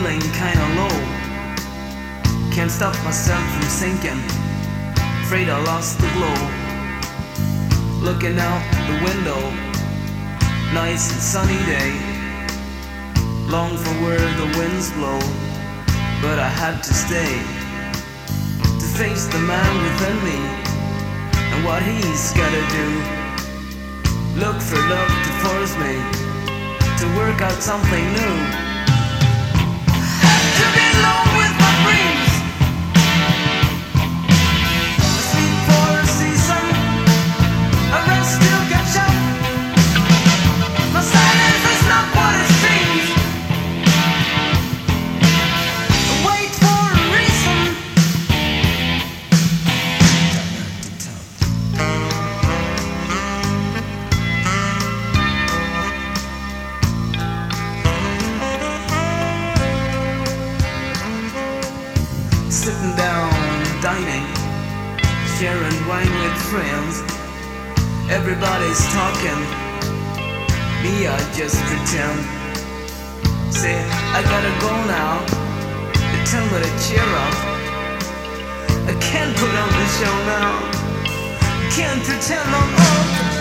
feeling kinda low. Can't stop myself from sinking. Afraid I lost the glow. Looking out the window, nice and sunny day. Long for where the winds blow, but I had to stay to face the man within me and what he's gotta do. Look for love to force me to work out something new. To be alone with my dreams, sleep for a season, a rest to catch up. My silence is not what it seems. Wait for a reason. Sitting down, dining, sharing wine with friends. Everybody's talking, me I just pretend. Say, I gotta go now. They tell me to cheer up. I can't put on the show now. Can't pretend I'm up.